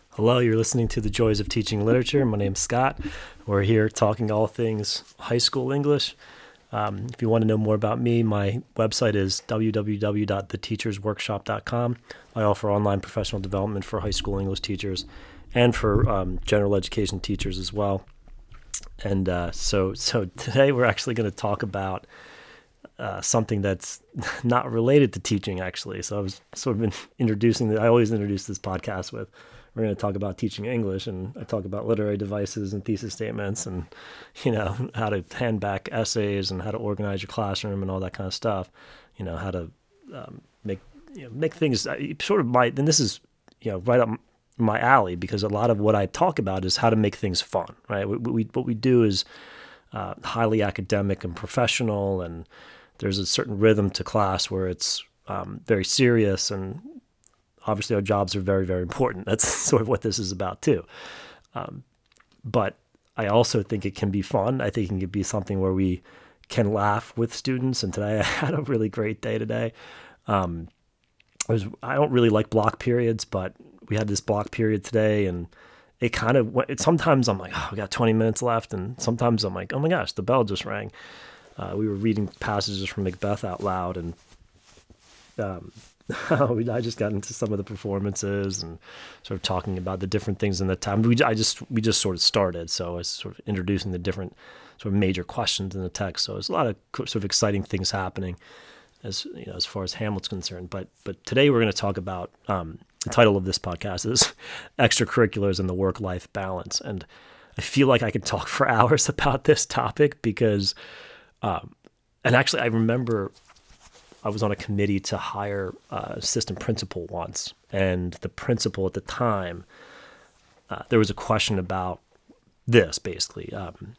Hello, you're listening to The Joys of Teaching Literature. My name's Scott. We're here talking all things high school English. If you want to know more about me, my website is www.theteachersworkshop.com. I offer online professional development for high school English teachers and for general education teachers as well. And so today we're actually going to talk about something that's not related to teaching, actually. So I was sort of been I always introduce this podcast with, we're going to talk about teaching English, and I talk about literary devices and thesis statements and, how to hand back essays and how to organize your classroom and all that kind of stuff, how to make things sort of and this is, right up my alley, because a lot of what I talk about is how to make things fun, right? What we do is highly academic and professional, and there's a certain rhythm to class where it's very serious, and obviously our jobs are very, very important. That's sort of what this is about too. But I also think it can be fun. I think it can be something where we can laugh with students. And today I had a really great day today. I don't really like block periods, but we had this block period today, and it kind of went, sometimes I'm like, oh, we got 20 minutes left. And sometimes I'm like, oh my gosh, the bell just rang. We were reading passages from Macbeth out loud, and I just got into some of the performances and sort of talking about the different things in the time. We just sort of started, so I was sort of introducing the different sort of major questions in the text. So there's a lot of sort of exciting things happening as far as Hamlet's concerned. But today we're going to talk about the title of this podcast is Extracurriculars and the Work-Life Balance, and I feel like I could talk for hours about this topic because, and actually I remember I was on a committee to hire an assistant principal once, and the principal at the time, there was a question about this, basically,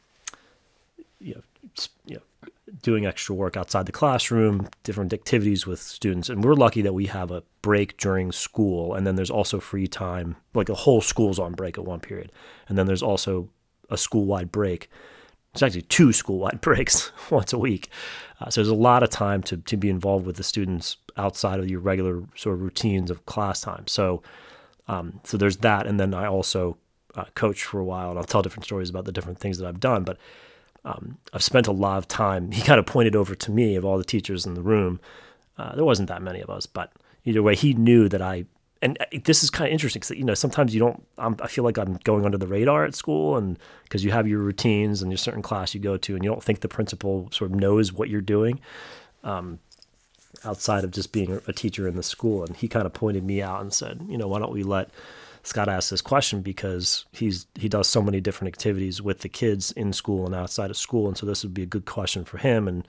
doing extra work outside the classroom, different activities with students. And we're lucky that we have a break during school, and then there's also free time, like the whole school's on break at one period. And then there's also a school-wide break. It's actually 2 school-wide breaks once a week. So there's a lot of time to be involved with the students outside of your regular sort of routines of class time. So there's that. And then I also coached for a while, and I'll tell different stories about the different things that I've done. But I've spent a lot of time. He kind of pointed over to me, of all the teachers in the room. There wasn't that many of us, but either way, he knew that and this is kind of interesting because, sometimes I feel like I'm going under the radar at school, and because you have your routines and your certain class you go to, and you don't think the principal sort of knows what you're doing outside of just being a teacher in the school. And he kind of pointed me out and said, why don't we let Scott ask this question, because he does so many different activities with the kids in school and outside of school. And so this would be a good question for him. And,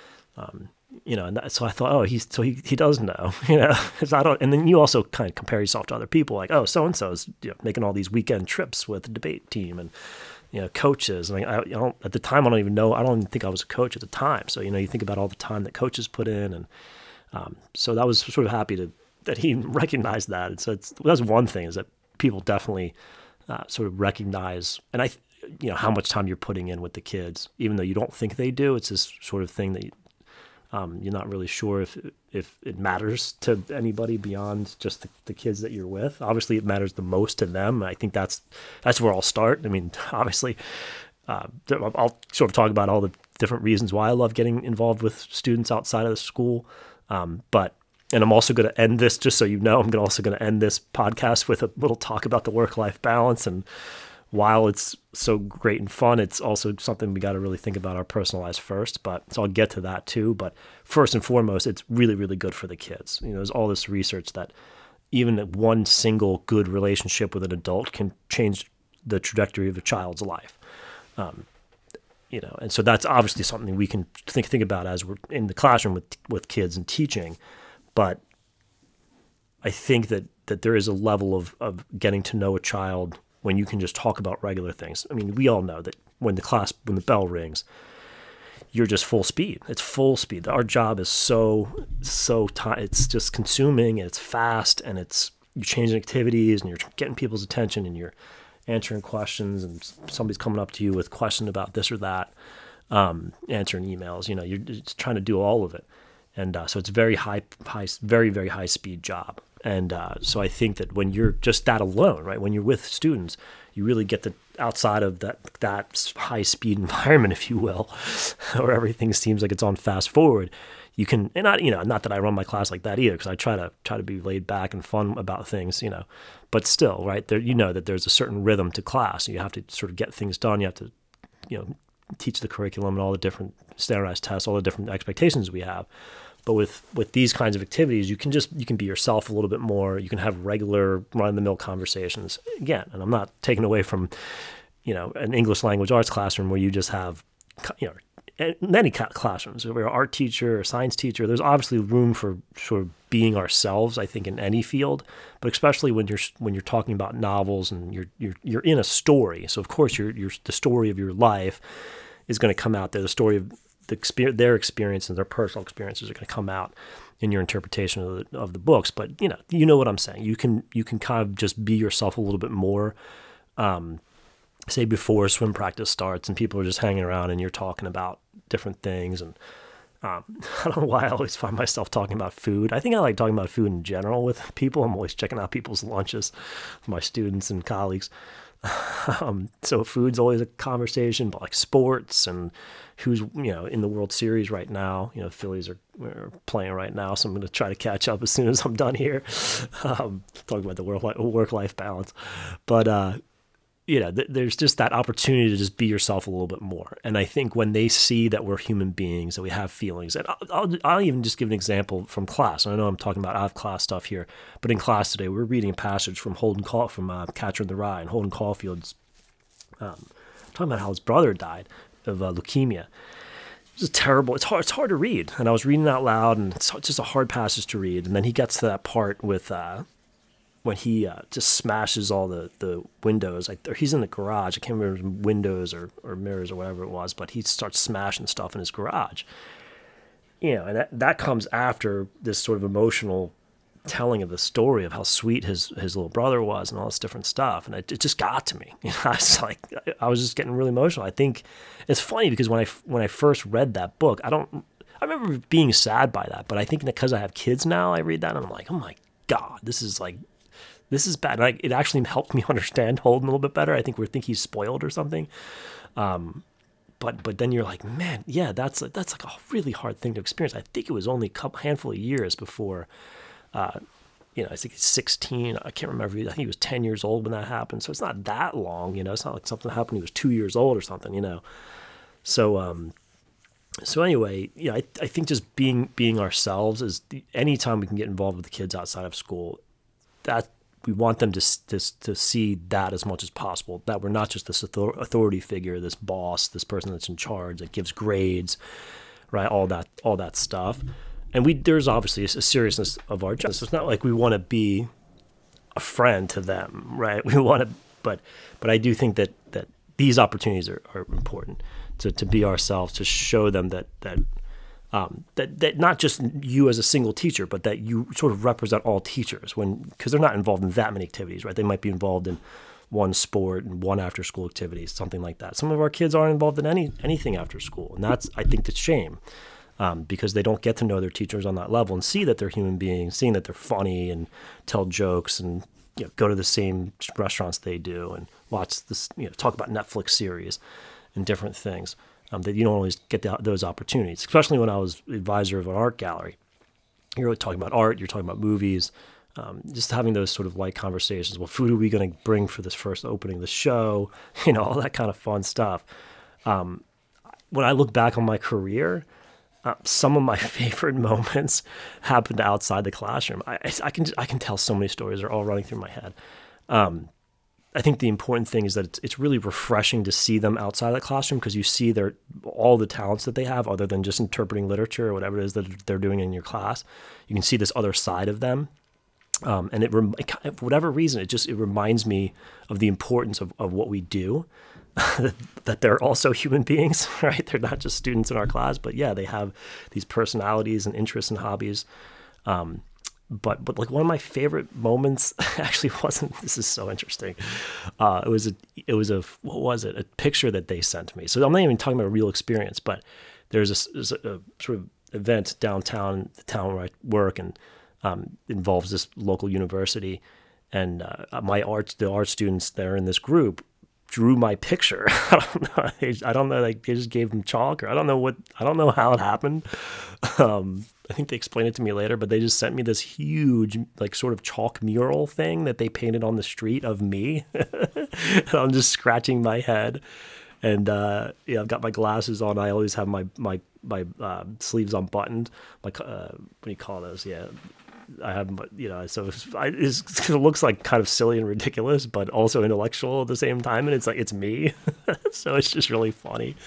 so I thought, he does know, because I don't. And then you also kind of compare yourself to other people, like, oh, so-and-so is making all these weekend trips with the debate team and, coaches. And I don't, at the time, I don't even think I was a coach at the time. So, you think about all the time that coaches put in. And so that was sort of happy that he recognized that. And so that's one thing, is that people definitely sort of recognize, and how much time you're putting in with the kids, even though you don't think they do. It's this sort of thing that you're not really sure if it matters to anybody beyond just the kids that you're with. Obviously, it matters the most to them. I think that's where I'll start. I mean, obviously, I'll sort of talk about all the different reasons why I love getting involved with students outside of the school. And I'm also going to end this, just so you know, I'm also going to end this podcast with a little talk about the work-life balance. And while it's so great and fun, it's also something we got to really think about our personal lives first. So I'll get to that too. But first and foremost, it's really, really good for the kids. There's all this research that even one single good relationship with an adult can change the trajectory of a child's life. And so that's obviously something we can think about as we're in the classroom with kids and teaching. But I think that there is a level of getting to know a child when you can just talk about regular things. I mean, we all know that when the bell rings, you're just full speed. It's full speed. Our job is so it's just consuming, and it's fast, and you're changing activities, and you're getting people's attention, and you're answering questions, and somebody's coming up to you with a question about this or that, answering emails. You're just trying to do all of it. And so it's very, very high speed job. And so I think that when you're just that alone, right, when you're with students, you really get the outside of that high speed environment, if you will, where everything seems like it's on fast forward. You can, and not that I run my class like that either, because I try to be laid back and fun about things, but still, right there, that there's a certain rhythm to class. You have to sort of get things done. You have to, teach the curriculum and all the different standardized tests, all the different expectations we have. But with these kinds of activities, you can be yourself a little bit more. You can have regular run-of-the-mill conversations again. And I'm not taking away from, an English language arts classroom where you just have, many classrooms. If you're an art teacher or science teacher, there's obviously room for sort of being ourselves, I think, in any field. But especially when you're talking about novels and you're in a story. So of course, the story of your life is going to come out there. The story of their experiences, their personal experiences are going to come out in your interpretation of the books. But you know what I'm saying. You can kind of just be yourself a little bit more. Say before swim practice starts and people are just hanging around and you're talking about different things. And I don't know why I always find myself talking about food. I think I like talking about food in general with people. I'm always checking out people's lunches with my students and colleagues. So food's always a conversation, but like sports and who's, in the World Series right now. Phillies are playing right now, so I'm going to try to catch up as soon as I'm done here. Talking about the work-life balance. But, there's just that opportunity to just be yourself a little bit more. And I think when they see that we're human beings, that we have feelings, and I'll even just give an example from class. And I know I'm talking about out-of-class stuff here, but in class today, we're reading a passage from Catcher in the Rye, and Holden Caulfield's talking about how his brother died of leukemia. It was terrible. It's hard to read. And I was reading out loud, and it's just a hard passage to read. And then he gets to that part with when he just smashes all the windows. He's in the garage. I can't remember if it was windows or mirrors or whatever it was, but he starts smashing stuff in his garage. And that comes after this sort of emotional telling of the story of how sweet his little brother was and all this different stuff. And it just got to me. I was just getting really emotional. I think it's funny because when I first read that book, I remember being sad by that, but I think because I have kids now, I read that and I'm like, oh my God, this is bad. And it actually helped me understand Holden a little bit better. I think he's spoiled or something. But then you're like, man, yeah, that's like a really hard thing to experience. I think it was only a handful of years before, I think he's 16. I can't remember. I think he was 10 years old when that happened. So it's not that long, It's not like something happened when he was 2 years old or something, So, so anyway, I think just being ourselves is anytime we can get involved with the kids outside of school, that we want them to see that as much as possible, that we're not just this authority figure, this boss, this person that's in charge that gives grades, right? All that stuff. And there's obviously a seriousness of our job. So it's not like we want to be a friend to them, right? We want to, but I do think that these opportunities are important to be ourselves, to show them that not just you as a single teacher, but that you sort of represent all teachers because they're not involved in that many activities, right? They might be involved in one sport and one after school activity, something like that. Some of our kids aren't involved in anything after school. And that's, I think, the shame because they don't get to know their teachers on that level and see that they're human beings, seeing that they're funny and tell jokes and go to the same restaurants they do and watch this, talk about Netflix series and different things. That you don't always get those opportunities, especially when I was advisor of an art gallery. You're really talking about art, you're talking about movies, just having those sort of light conversations. What food are we going to bring for this first opening of the show? All that kind of fun stuff. When I look back on my career, some of my favorite moments happened outside the classroom. I can tell so many stories. They're all running through my head. I think the important thing is that it's really refreshing to see them outside of the classroom because you see all the talents that they have other than just interpreting literature or whatever it is that they're doing in your class. You can see this other side of them. And for whatever reason, it reminds me of the importance of what we do, that they're also human beings, right? They're not just students in our class, but yeah, they have these personalities and interests and hobbies. But like one of my favorite moments actually wasn't. This is so interesting. It was a what was it? A picture that they sent me. So I'm not even talking about a real experience, but there's a sort of event downtown, the town where I work, and involves this local university, and the art students that are in this group drew my picture. I don't know. Like, they just gave them chalk, or I don't know how it happened. I think they explained it to me later, but they just sent me this huge, like, sort of chalk mural thing that they painted on the street of me. And I'm just scratching my head, and I've got my glasses on. I always have my sleeves unbuttoned. What do you call those? Yeah. I have, so it looks like kind of silly and ridiculous, but also intellectual at the same time. And it's like, it's me. So it's just really funny.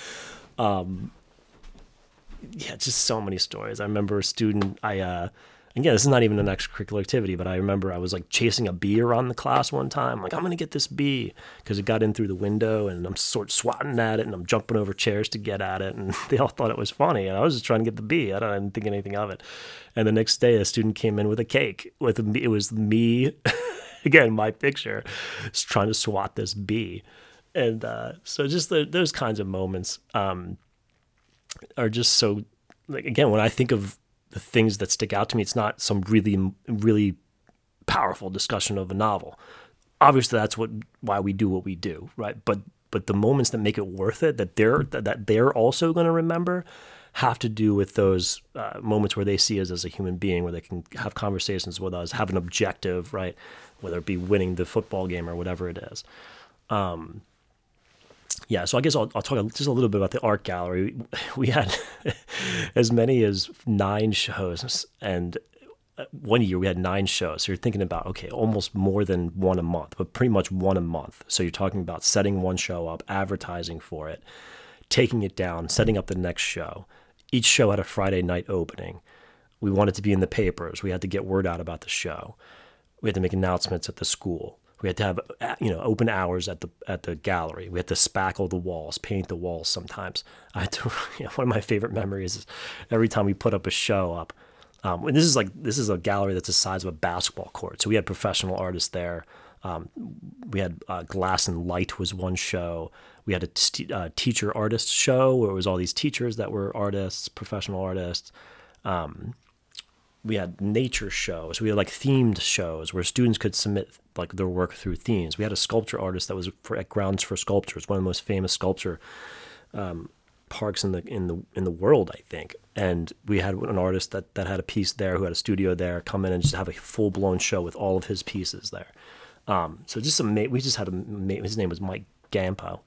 Just so many stories. I remember a student, again, this is not even an extracurricular activity, but I remember I was like chasing a bee around the class one time. Like, I'm going to get this bee, because it got in through the window, and I'm sort of swatting at it, and I'm jumping over chairs to get at it. And they all thought it was funny. And I was just trying to get the bee. I didn't think anything of it. And the next day, a student came in with a cake. It was me, again, my picture, trying to swat this bee. And so just those kinds of moments are just so, like, again, when I think of the things that stick out to me, it's not some really, really powerful discussion of a novel. Obviously, that's why we do what we do, right? But the moments that make it worth it, that they're also going to remember, have to do with those moments where they see us as a human being, where they can have conversations with us, have an objective, right? Whether it be winning the football game or whatever it is. So I guess I'll talk just a little bit about the art gallery. We had as many as 9 shows, and one year we had 9 shows. So you're thinking about, okay, almost more than one a month, but pretty much one a month. So you're talking about setting one show up, advertising for it, taking it down, setting up the next show. Each show had a Friday night opening. We wanted to be in the papers. We had to get word out about the show. We had to make announcements at the school. We had to have, open hours at the gallery. We had to spackle the walls, paint the walls sometimes. I had to, one of my favorite memories is every time we put up a show up. And this is a gallery that's the size of a basketball court. So we had professional artists there. We had Glass and Light was one show. We had a teacher artist show where it was all these teachers that were artists, professional artists. We had nature shows. We had like themed shows where students could submit like their work through themes. We had a sculpture artist that was at Grounds for Sculptures, one of the most famous sculpture parks in the world, I think. And we had an artist that had a piece there, who had a studio there, come in and just have a full blown show with all of his pieces there. So just we just had his name was Mike Gyampo,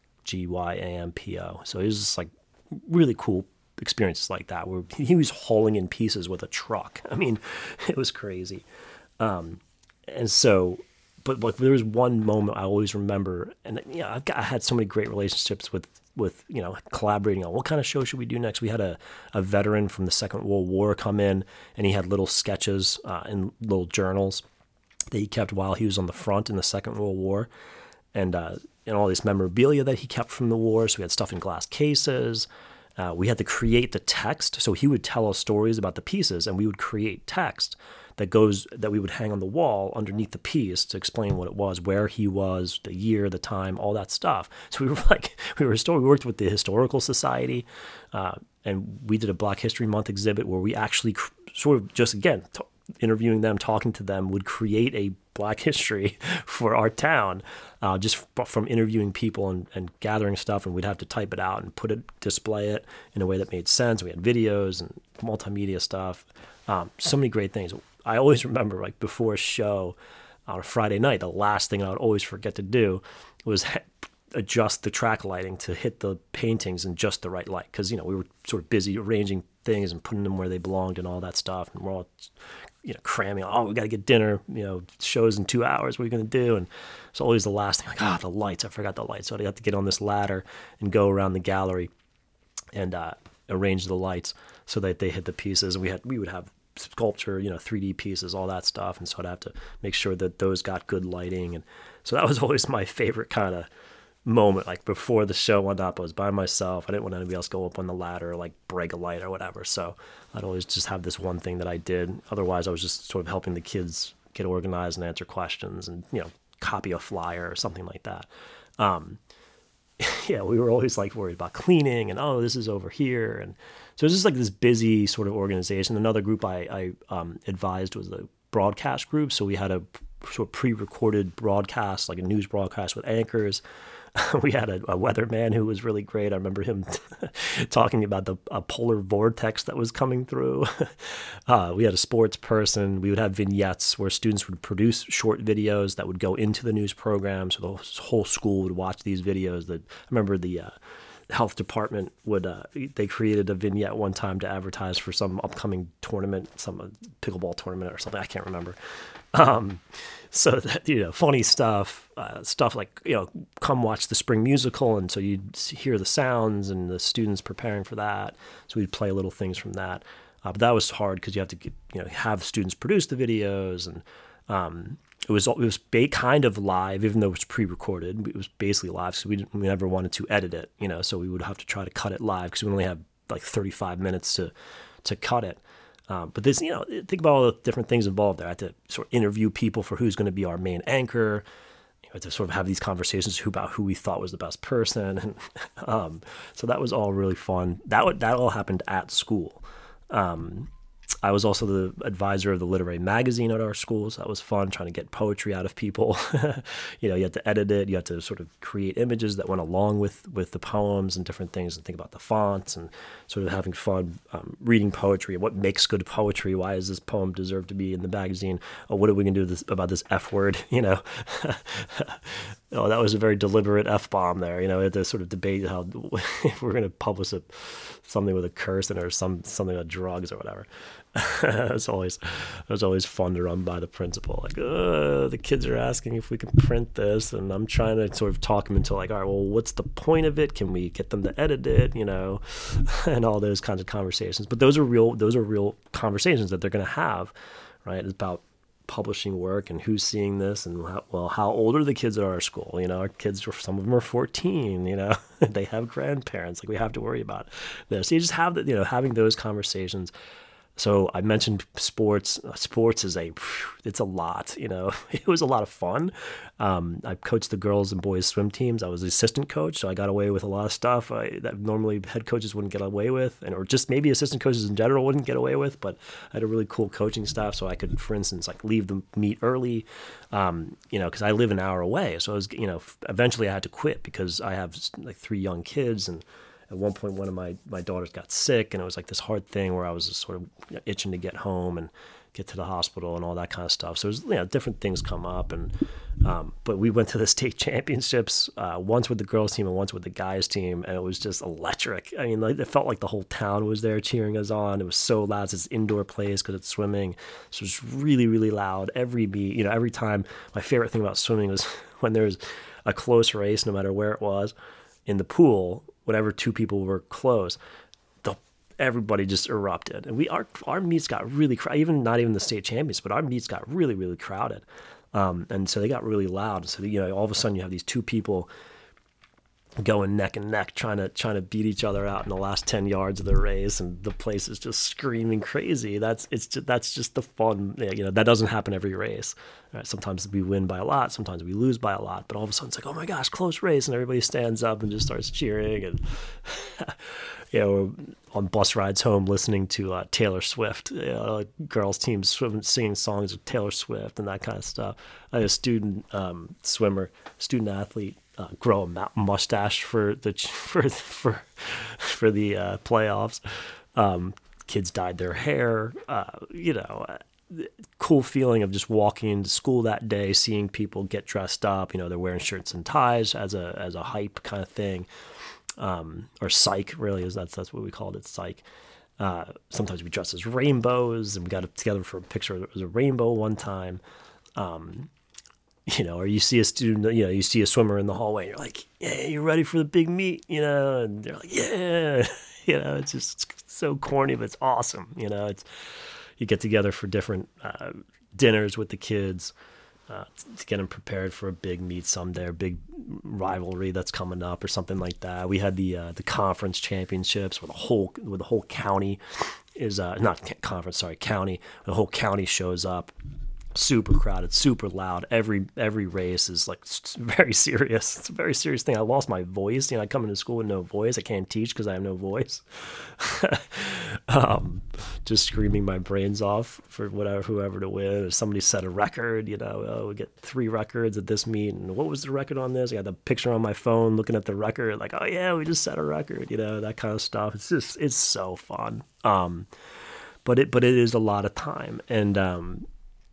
Gyampo. So it was just like really cool experiences like that, where he was hauling in pieces with a truck. I mean, it was crazy. And so, but like, there was one moment I always remember, and I had so many great relationships with collaborating on what kind of show should we do next. We had a veteran from the Second World War come in, and he had little sketches in little journals that he kept while he was on the front in the Second World War, and all this memorabilia that he kept from the war. So we had stuff in glass cases. We had to create the text. So he would tell us stories about the pieces, and we would create text that we would hang on the wall underneath the piece to explain what it was, where he was, the year, the time, all that stuff. So we worked with the Historical Society, and we did a Black History Month exhibit where we actually sort of just, again, interviewing them, talking to them, would create a Black history for our town, just from interviewing people and gathering stuff, and we'd have to type it out and display it in a way that made sense. We had videos and multimedia stuff, so many great things. I always remember, like, before a show on a Friday night, the last thing I would always forget to do was adjust the track lighting to hit the paintings in just the right light, because we were sort of busy arranging things and putting them where they belonged and all that stuff, and we're all cramming. Oh, we got to get dinner. Shows in 2 hours. What are you going to do? And it's always the last thing. Like, the lights. I forgot the lights. So I have to get on this ladder and go around the gallery and arrange the lights so that they hit the pieces. And we would have sculpture, 3D pieces, all that stuff. And so I'd have to make sure that those got good lighting. And so that was always my favorite kind of moment. Like, before the show went up, I was by myself. I didn't want anybody else to go up on the ladder or like break a light or whatever. So I'd always just have this one thing that I did. Otherwise, I was just sort of helping the kids get organized and answer questions and, copy a flyer or something like that. We were always like worried about cleaning and, this is over here. And so it was just like this busy sort of organization. Another group I advised was the broadcast group. So we had a sort of pre-recorded broadcast, like a news broadcast with anchors. We had a weatherman who was really great. I remember him talking about a polar vortex that was coming through. We had a sports person. We would have vignettes where students would produce short videos that would go into the news program. So the whole school would watch these videos. That I remember the health department would they created a vignette one time to advertise for some upcoming tournament, some pickleball tournament or something. I can't remember. So that, funny stuff like, come watch the spring musical. And so you'd hear the sounds and the students preparing for that. So we'd play little things from that. But that was hard because you have to have students produce the videos. And it was kind of live, even though it was pre-recorded. It was basically live. So we never wanted to edit it, so we would have to try to cut it live because we only have like 35 minutes to cut it. But this, think about all the different things involved there. I had to sort of interview people for who's going to be our main anchor. To sort of have these conversations about who we thought was the best person. And so that was all really fun. That all happened at school. I was also the advisor of the literary magazine at our school, so that was fun, trying to get poetry out of people. You had to edit it. You had to sort of create images that went along with the poems and different things, and think about the fonts and sort of having fun reading poetry. What makes good poetry? Why does this poem deserve to be in the magazine? Oh, what are we going to do about this F word? Oh, that was a very deliberate F-bomb there. We had to sort of debate how if we're going to publish something with a curse in it or something about drugs or whatever. It was always fun to run by the principal. Like, the kids are asking if we can print this, and I'm trying to sort of talk them into like, all right, well, what's the point of it? Can we get them to edit it? And all those kinds of conversations. But those are real conversations that they're going to have, right? It's about publishing work and who's seeing this and how old are the kids at our school. Our kids, some of them are 14, they have grandparents. Like, we have to worry about this. So you just have having those conversations. So I mentioned sports. Sports is it's a lot, It was a lot of fun. I coached the girls and boys swim teams. I was the assistant coach, so I got away with a lot of stuff that normally head coaches wouldn't get away with, or just maybe assistant coaches in general wouldn't get away with. But I had a really cool coaching staff, so I could, for instance, like leave the meet early, because I live an hour away. So I was, eventually I had to quit because I have like 3 young kids, and at one point, one of my daughters got sick, and it was like this hard thing where I was just sort of itching to get home and get to the hospital and all that kind of stuff. So it was, different things come up, and but we went to the state championships once with the girls team and once with the guys team, and it was just electric. I mean, it felt like the whole town was there cheering us on. It was so loud. It's this indoor place because it's swimming, so it was really, really loud. Every beat, every time. My favorite thing about swimming was when there was a close race, no matter where it was, in the pool. Whenever 2 people were close, everybody just erupted, and our meets got really crowded. Not even the state champions, but our meets got really, really crowded, and so they got really loud. So all of a sudden you have these 2 people going neck and neck, trying to beat each other out in the last 10 yards of the race, and the place is just screaming crazy. That's just the fun. That doesn't happen every race. Right? Sometimes we win by a lot, sometimes we lose by a lot, but all of a sudden it's like, oh my gosh, close race, and everybody stands up and just starts cheering, and we're on bus rides home listening to Taylor Swift, girls teams singing songs of Taylor Swift and that kind of stuff. I had a student athlete grow a mustache for the playoffs. Kids dyed their hair. Cool feeling of just walking into school that day, seeing people get dressed up. They're wearing shirts and ties as a hype kind of thing, or psych. Really, that's what we called it, psych. Sometimes we dress as rainbows, and we got together for a picture. It was a rainbow one time. Or you see a student, you see a swimmer in the hallway, and you're like, yeah, you ready for the big meet, and they're like, yeah, it's just so corny, but it's awesome. You get together for different dinners with the kids to get them prepared for a big meet someday, or big rivalry that's coming up or something like that. We had the conference championships where the whole county is not conference, sorry, county. The whole county shows up. super crowded, super loud. Every race is like very serious. It's a very serious thing. I lost my voice. I come into school with no voice. I can't teach because I have no voice. Just screaming my brains off for whoever to win. If somebody set a record, oh, we get 3 records at this meet, and what was the record on this? I got the picture on my phone, looking at the record, like, oh yeah, we just set a record. That kind of stuff. It's so fun. But it is a lot of time, and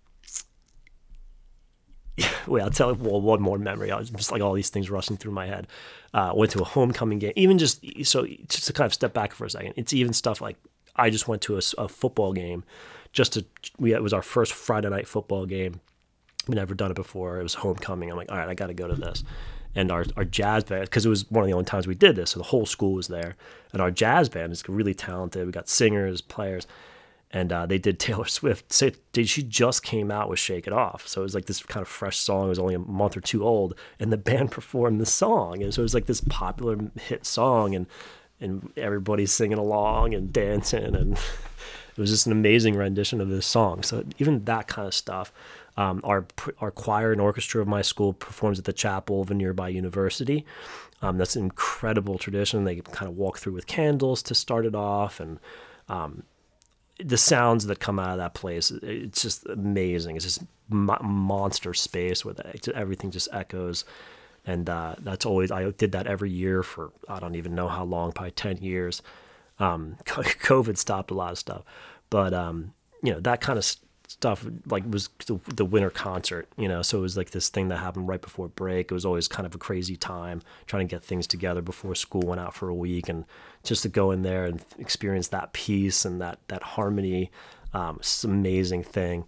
wait, I'll tell you one more memory. I was just like all these things rushing through my head. Went to a homecoming game. Even just to kind of step back for a second. It's even stuff like I just went to a football game. It was our first Friday night football game. We'd never done it before. It was homecoming. I'm like, all right, I got to go to this. And our jazz band, because it was one of the only times we did this, so the whole school was there. And our jazz band is really talented. We got singers, players. And they did Taylor Swift. She just came out with Shake It Off. So it was like this kind of fresh song. It was only a month or 2 old. And the band performed the song. And so it was like this popular hit song. And everybody's singing along and dancing. And it was just an amazing rendition of this song. So even that kind of stuff. Our choir and orchestra of my school performs at the chapel of a nearby university. That's an incredible tradition. They kind of walk through with candles to start it off. And the sounds that come out of that place, it's just amazing. It's just monster space where everything just echoes. And that's always, I did that every year for, I don't even know how long, probably 10 years. COVID stopped a lot of stuff. But, that kind of stuff like was the winter concert, so it was like this thing that happened right before break. It was always kind of a crazy time trying to get things together before school went out for a week, and just to go in there and experience that peace and that harmony. It's an amazing thing.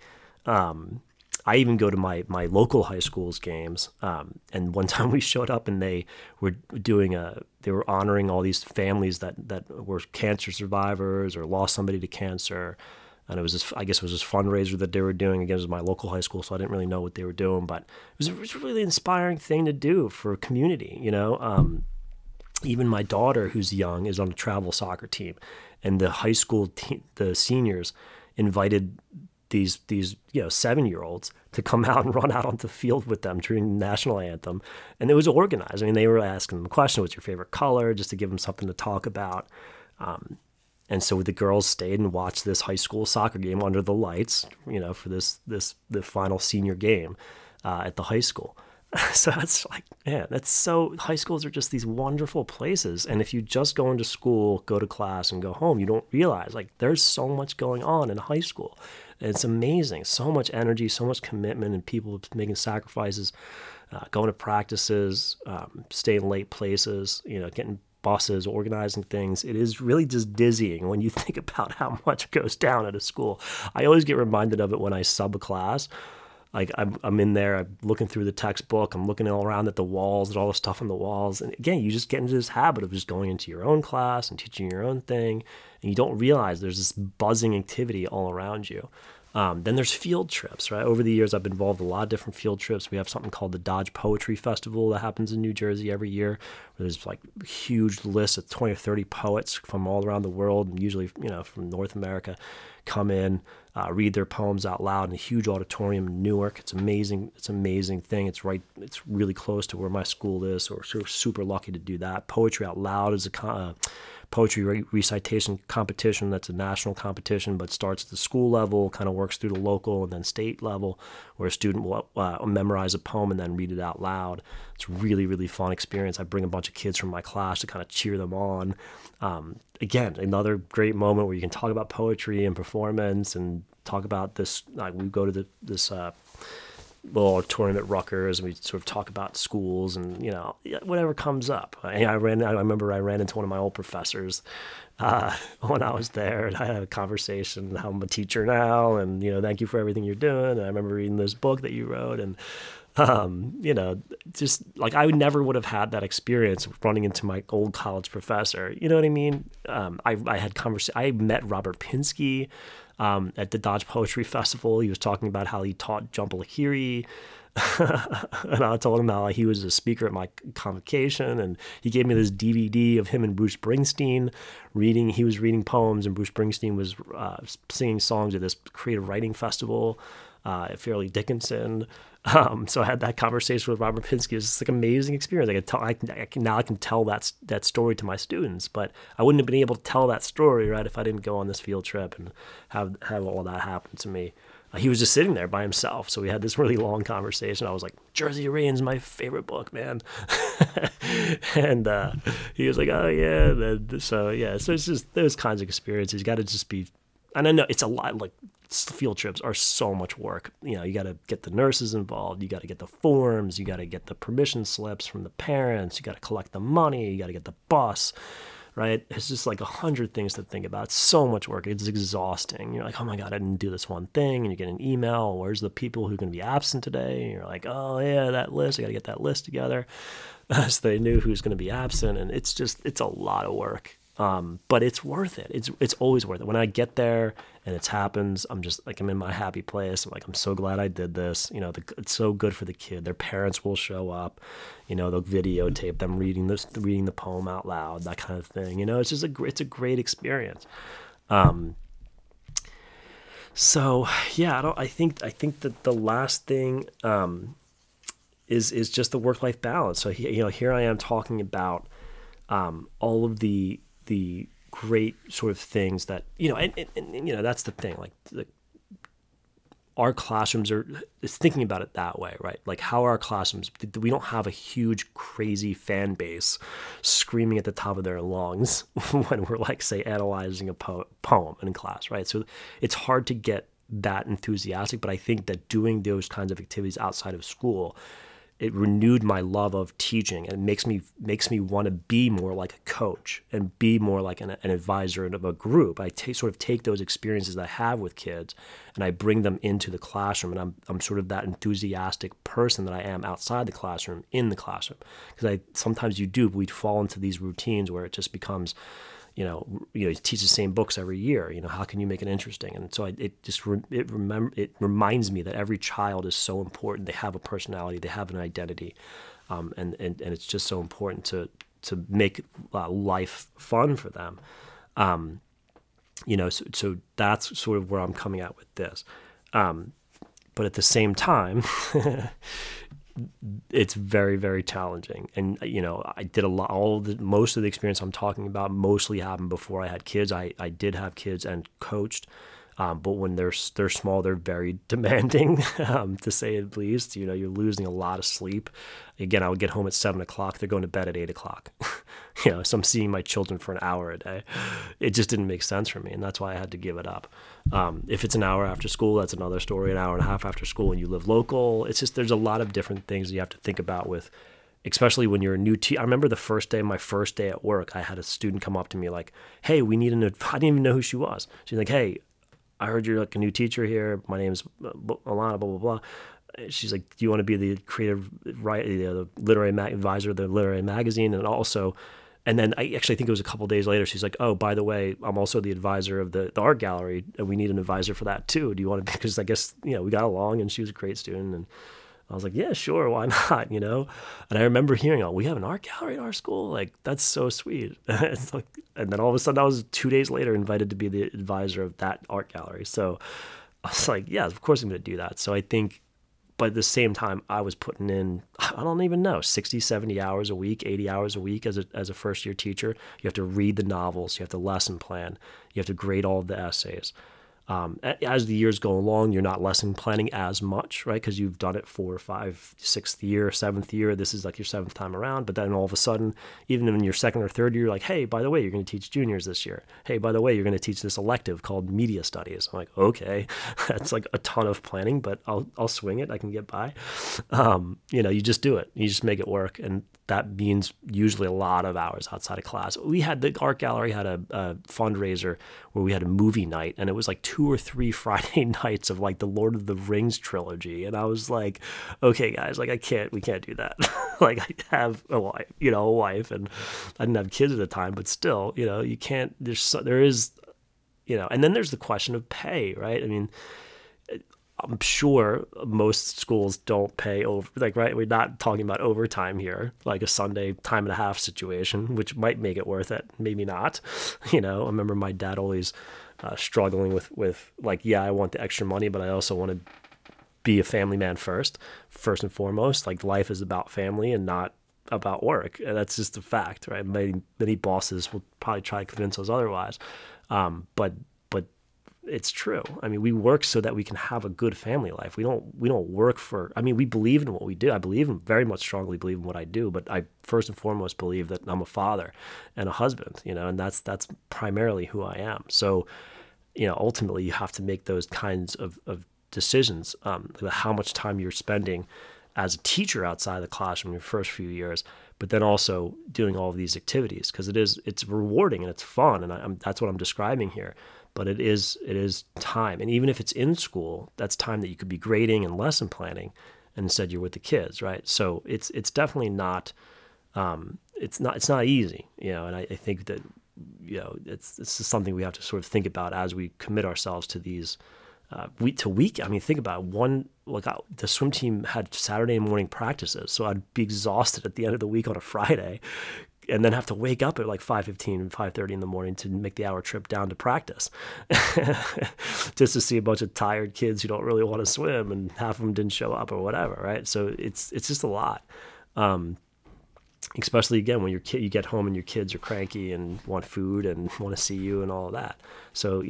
I even go to my local high school's games, and one time we showed up and they were honoring all these families that were cancer survivors or lost somebody to cancer. And it was this fundraiser that they were doing. Again, it was my local high school, so I didn't really know what they were doing, but it was a really inspiring thing to do for a community, Even my daughter, who's young, is on a travel soccer team, and the high school the seniors invited these 7-year-olds to come out and run out onto the field with them during the national anthem. And it was organized. I mean, they were asking them a question, what's your favorite color, just to give them something to talk about. And so the girls stayed and watched this high school soccer game under the lights, for the final senior game at the high school. So that's like, high schools are just these wonderful places. And if you just go into school, go to class, and go home, you don't realize like there's so much going on in high school. And it's amazing. So much energy, so much commitment, and people making sacrifices, going to practices, staying late places, getting buses, organizing things. It is really just dizzying when you think about how much goes down at a school. I always get reminded of it when I sub a class. Like I'm in there, I'm looking through the textbook, I'm looking all around at the walls and all the stuff on the walls. And again, you just get into this habit of just going into your own class and teaching your own thing. And you don't realize there's this buzzing activity all around you. Then there's field trips, right? Over the years, I've been involved in a lot of different field trips. We have something called the Dodge Poetry Festival that happens in New Jersey every year. Where there's like a huge list of 20 or 30 poets from all around the world, usually, from North America, come in, read their poems out loud in a huge auditorium in Newark. It's amazing. It's an amazing thing. It's really close to where my school is, so we're super lucky to do that. Poetry Out Loud is a poetry recitation competition. That's a national competition, but starts at the school level, kind of works through the local and then state level, where a student will memorize a poem and then read it out loud. It's a really, really fun experience. I bring a bunch of kids from my class to kind of cheer them on. Again, another great moment where you can talk about poetry and performance and talk about this. We go to this little auditorium at Rutgers, and we sort of talk about schools and, whatever comes up. I remember I ran into one of my old professors when I was there, and I had a conversation how I'm a teacher now, and, thank you for everything you're doing. And I remember reading this book that you wrote, and, just like I never would have had that experience running into my old college professor. You know what I mean? I met Robert Pinsky at the Dodge Poetry Festival. He was talking about how he taught Jhumpa Lahiri. And I told him how he was a speaker at my convocation, and he gave me this DVD of him and Bruce Springsteen reading. He was reading poems, and Bruce Springsteen was singing songs at this creative writing festival. Fairleigh Dickinson. So I had that conversation with Robert Pinsky. It was just like an amazing experience. I can tell that story to my students, but I wouldn't have been able to tell that story, right, if I didn't go on this field trip and have all that happen to me. He was just sitting there by himself. So we had this really long conversation. I was like, Jersey Rain's my favorite book, man. And he was like, oh, yeah. So it's just those kinds of experiences. You got to just be, and I know it's a lot, like field trips are so much work. You got to get the nurses involved. You got to get the forms. You got to get the permission slips from the parents. You got to collect the money. You got to get the bus. Right? It's just like 100 things to think about. It's so much work. It's exhausting. You're like, oh my God, I didn't do this one thing. And you get an email. Where's the people who are going to be absent today? And you're like, oh yeah, that list. I got to get that list together. So they knew who's going to be absent. And it's a lot of work. But it's worth it. It's always worth it. When I get there and it happens, I'm just like, I'm in my happy place. I'm like, I'm so glad I did this. It's so good for the kid. Their parents will show up. They'll videotape them reading the poem out loud, that kind of thing. It's just it's a great experience. So yeah, I think that the last thing is just the work-life balance. So here I am talking about all of the great sort of things that and that's the thing, like our classrooms is thinking about it that way, right? Like how our classrooms, we don't have a huge crazy fan base screaming at the top of their lungs when we're like, say, analyzing a poem in class, right? So it's hard to get that enthusiastic, but I think that doing those kinds of activities outside of school, it renewed my love of teaching, and it makes me want to be more like a coach and be more like an advisor of a group. I sort of take those experiences I have with kids and I bring them into the classroom, and I'm sort of that enthusiastic person that I am outside the classroom in the classroom. Because sometimes we'd fall into these routines where it just becomes, you teach the same books every year. How can you make it interesting? And so it reminds me that every child is so important. They have a personality, they have an identity, and it's just so important to make life fun for them. So that's sort of where I'm coming at with this. But at the same time, it's very, very challenging. And, I did most of the experience I'm talking about mostly happened before I had kids. I did have kids and coached. But when they're small, they're very demanding, to say the least. You're losing a lot of sleep. Again, I would get home at 7 o'clock. They're going to bed at 8 o'clock. So I'm seeing my children for an hour a day. It just didn't make sense for me, and that's why I had to give it up. If it's an hour after school, that's another story. An hour and a half after school, and you live local. It's just there's a lot of different things you have to think about with, especially when you're a new teacher. I remember my first day at work, I had a student come up to me like, hey, I didn't even know who she was. She's like, hey, I heard you're like a new teacher here. My name's Alana, blah, blah, blah. She's like, do you want to be the creative the literary advisor of the literary magazine? And then I actually think it was a couple of days later, she's like, oh, by the way, I'm also the advisor of the art gallery, and we need an advisor for that too. Do you want to, because I guess, we got along, and she was a great student, and I was like, yeah, sure, why not, And I remember hearing, oh, we have an art gallery at our school? Like, that's so sweet. It's like, and then all of a sudden, I was 2 days later invited to be the advisor of that art gallery. So I was like, yeah, of course I'm going to do that. So I think, but at the same time, I was putting in, I don't even know, 60, 70 hours a week, 80 hours a week as a first-year teacher. You have to read the novels. You have to lesson plan. You have to grade all of the essays. As the years go along, you're not lesson planning as much, right? Because you've done it 4, 5, 6th year, 7th year. This is like your 7th time around. But then all of a sudden, even in your 2nd or 3rd year, you're like, hey, by the way, you're going to teach juniors this year. Hey, by the way, you're going to teach this elective called media studies. I'm like, okay, that's like a ton of planning, but I'll swing it. I can get by. You just do it. You just make it work. And that means usually a lot of hours outside of class. The art gallery had a fundraiser where we had a movie night, and it was like 2 or 3 Friday nights of like the Lord of the Rings trilogy. And I was like, okay, guys, like we can't do that. Like I have a wife, and I didn't have kids at the time, but still, you can't, there is, and then there's the question of pay, right? I mean, I'm sure most schools don't pay over, like, right? We're not talking about overtime here, like a Sunday time and a half situation, which might make it worth it. Maybe not. I remember my dad always struggling with like, yeah, I want the extra money, but I also want to be a family man first and foremost. Like, life is about family and not about work. And that's just a fact, right? Many bosses will probably try to convince us otherwise. But it's true. I mean, we work so that we can have a good family life. We don't work for, I mean, we believe in what we do. I very much strongly believe in what I do, but I first and foremost believe that I'm a father and a husband, and that's primarily who I am. So, ultimately you have to make those kinds of decisions about how much time you're spending as a teacher outside the classroom in your first few years, but then also doing all of these activities, because it's rewarding and it's fun, and that's what I'm describing here. But it is time, and even if it's in school, that's time that you could be grading and lesson planning, and instead you're with the kids, right? So it's definitely not it's not easy, and I think that it's just something we have to sort of think about as we commit ourselves to these week to week. I mean, think about the swim team had Saturday morning practices, so I'd be exhausted at the end of the week on a Friday, and then have to wake up at like 5:15 and 5:30 in the morning to make the hour trip down to practice, just to see a bunch of tired kids who don't really want to swim, and half of them didn't show up or whatever, right? So it's just a lot, especially again when you get home and your kids are cranky and want food and want to see you and all of that. So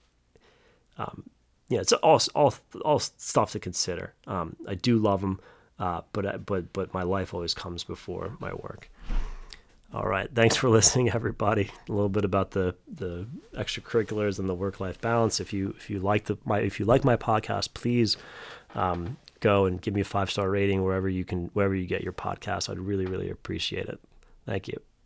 it's all stuff to consider. I do love them, but my life always comes before my work. All right, thanks for listening, everybody. A little bit about the extracurriculars and the work-life balance. If you like my podcast, please go and give me a 5-star rating wherever you get your podcast. I'd really, really appreciate it. Thank you.